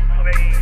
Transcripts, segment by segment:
مصري.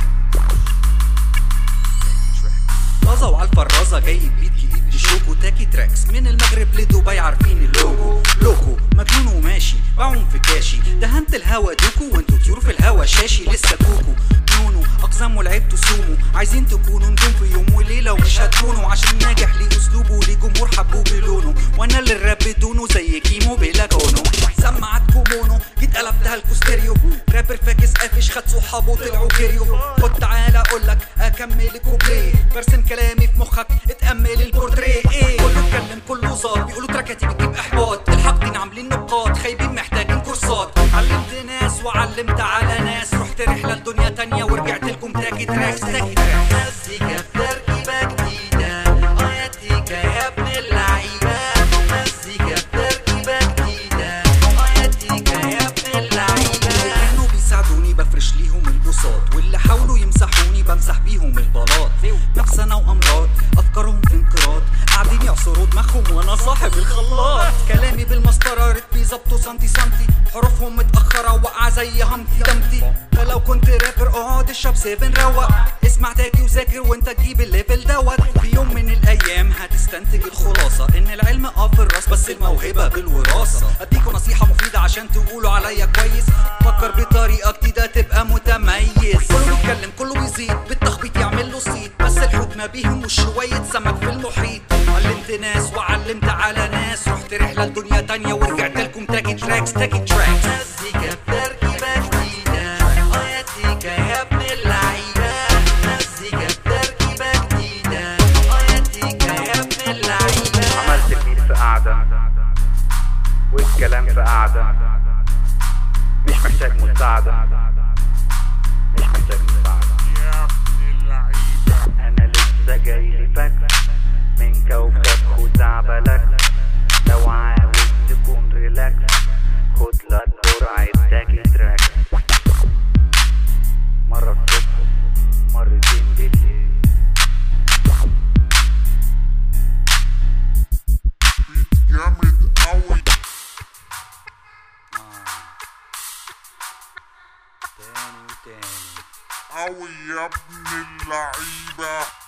طازة وعلى الفرازة جايب بيت جديد بشوكو تاكي تراكس من المغرب لدبي عارفين اللوجو لوكو مجنون وماشي بعوم في كاشي دهنت الهوا دوكو وانتو طيور في الهوا شاشي لسه كوكو نونو اقزام ولعبتوا سومو عايزين تكونوا نجوم في يوم وليلة ومش هتكونوا عشان ناجح ليه اسلوبه وليه جمهور حبوه بلونه وانا اللي الراب بدونه زي كيمو بلا كونو سمعتكم مونو جيت قلبتها الكوستيريو رابر فاكس قافش خد صحابه طلعوا جريو خد تعالى اقولك اكمل كوبليه برسم كلامي في مخك اتأمل البورتريه ايه كله اتكلم كله صار بيقولوا تراكاتي بتجيب احباط الحاقدين عاملين نقاط خايبين محتاجين كورسات علمت ناس وعلمت على ناس رحت رحلة لدنيا تانية ورجعت لكم تاكي تراكس تاكي تراكس مزيكا بتركيبة جديدة اياتيكا يا ابن اللعيبة مزيكا بتركيبة جديدة اياتيكا يا ابن اللعيبة كانوا بيساعدوني بفرش ليهم البساط واللي حاولوا يمسحوني بمسح بيهم البلاط نفسنا وامراض افكارهم في انقراض قاعدين يعصروا دماغهم وانا صاحب الخلاط كلامي بالمسطره رتبي ظبطه سنتي سنتي حروفهم متاخره واقعه زي همتي دمتي فلو كنت رابر اقعد اشرب 7 روق اسمع تاكي وذاكر وانت تجيب الليفل دوت في يوم من الايام هتستنتج الخلاصه ان العلم في الراس بس الموهبه بالوراثه اديكوا نصيحه مفيده عشان تقولوا عليا كويس فكر بطريقه جديده تبقى متميز كله بيتكلم كله بيزيد بالتخبيط يعمل له صيت بس الحوت ما بيهموش شويه سمك في المحيط علمت ناس وعلمت على ناس رحت رحله لدنيا تانية ورجعت لكم تاكي تراكس تاكي تراكس مزيكا بتركيبه جديده اياتيكا يا ابن اللعيبه مزيكا بتركيبه جديده اياتيكا يا ابن اللعيبه عملت البيت في قعدة والكلام في قعدة مش محتاج مساعدة مش محتاج مساعدة يا ابن اللعيبة. أنا لسه جايلي فاكس من كوكب خزعبلك لو عاوز تكون ريلاكس خد لك جرعة تاكي تراك مرة الصبح مرتين بالليل بيت جامد قوي. تاني وتاني قوي يا ابن اللعيبة.